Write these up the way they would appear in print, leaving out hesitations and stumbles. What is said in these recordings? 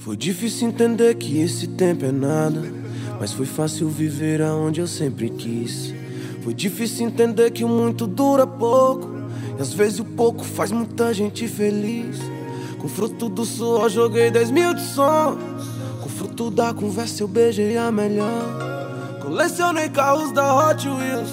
Foi difícil entender que esse tempo é nada, mas foi fácil viver aonde eu sempre quis. Foi difícil entender que o muito dura pouco, e às vezes o pouco faz muita gente feliz. Com fruto do suor joguei 10 mil de sonhos, com fruto da conversa eu beijei a melhor. Colecionei carros da Hot Wheels,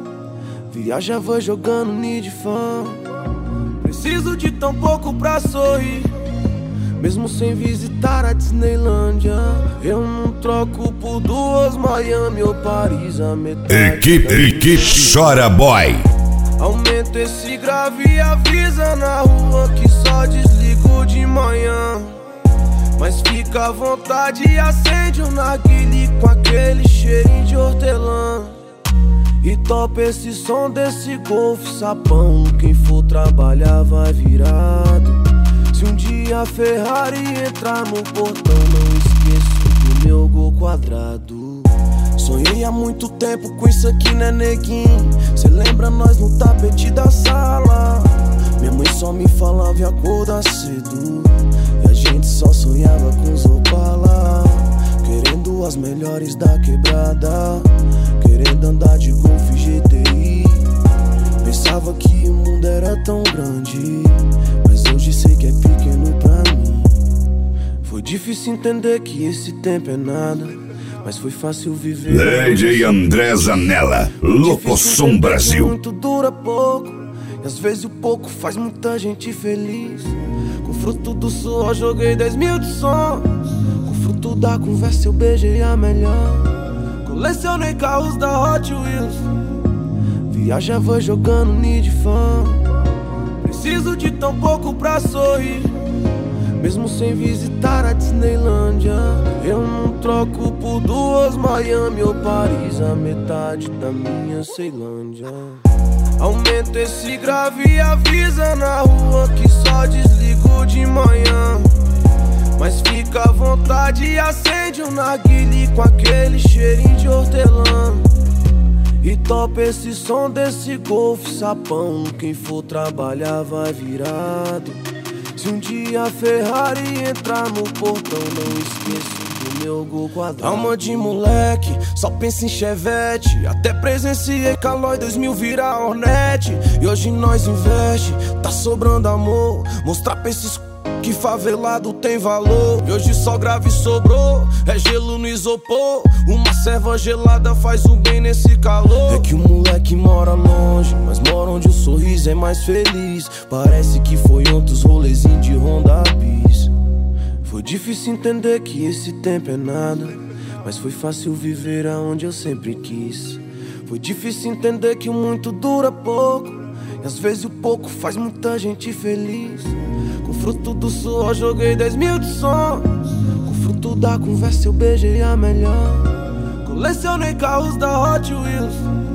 viajava jogando Need Fan. Preciso de tão pouco pra sorrir, mesmo sem visitar a Disneylândia. Eu não troco por duas Miami ou Paris, a metade. Equipe Chora Boy. Aumenta esse grave e avisa na rua que só desligo de manhã. Mas fica à vontade e acende um narguile com aquele cheirinho de hortelã. E topa esse som desse Golf sapão. Quem for trabalhar vai virado. Se um dia a Ferrari entrar no portão, não esqueço do meu gol quadrado. Sonhei há muito tempo com isso aqui, né, neguinho? Cê lembra nós no tapete da sala? Minha mãe só me falava e acordar cedo, e a gente só sonhava com os Opala. Querendo as melhores da quebrada, querendo andar de Golf GTI. Pensava que o mundo era tão grande, mas hoje sei que é pequeno pra mim. Foi difícil entender que esse tempo é nada, mas foi fácil viver. DJ André Zanella, Locosom Brasil. Muito dura pouco, e às vezes o pouco faz muita gente feliz. Com fruto do suor joguei 10 mil de sonhos, com fruto da conversa eu beijei a melhor. Colecionei carros da Hot Wheels, viajava jogando Need Fan. Preciso de tão pouco pra sorrir, mesmo sem visitar a Disneylândia. Eu não troco por duas Miami ou Paris, a metade da minha Ceilândia. Aumenta esse grave e avisa na rua que só desligo de manhã. Mas fica à vontade e acende um narguile com aquele cheirinho de hortelã. E topa esse som desse Golf sapão. Quem for trabalhar vai virado. Se um dia a Ferrari entrar no portão, não esqueço do meu gol quadrado. Alma de moleque, só pensa em Chevette. Até presenciei Calói 2000 virar Hornet. E hoje nós investe, tá sobrando amor. Mostrar pra esses que favelado tem valor. E hoje só grave sobrou, é gelo no isopor. Uma serva gelada faz o bem nesse calor. É que o moleque mora longe, mas mora onde o sorriso é mais feliz. Parece que foi ontem os rolezinhos de Honda Bis. Foi difícil entender que esse tempo é nada, mas foi fácil viver aonde eu sempre quis. Foi difícil entender que o muito dura pouco, e às vezes o pouco faz muita gente feliz. Com fruto do suor joguei 10 mil de sonhos, com fruto da conversa eu beijei a melhor. Colecionei carros da Hot Wheels,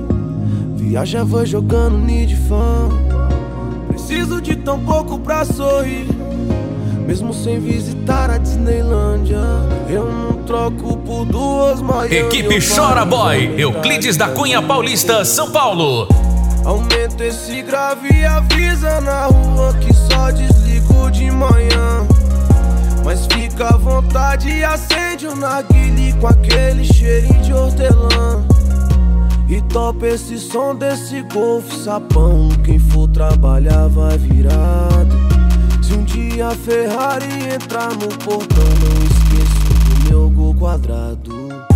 viajava jogando Need Fan. Preciso de tão pouco pra sorrir, mesmo sem visitar a Disneylândia. Eu não troco por duas Miami. Equipe Chora Boy, Euclides da Cunha Paulista, São Paulo. Aumenta esse grave e avisa na rua que só desligo de manhã. Mas fica à vontade e acende um narguile com aquele cheirinho de hortelã. E topa esse som desse Golf sapão. Quem for trabalhar vai virado. Se um dia a Ferrari entrar no portão, não esqueço do meu gol quadrado.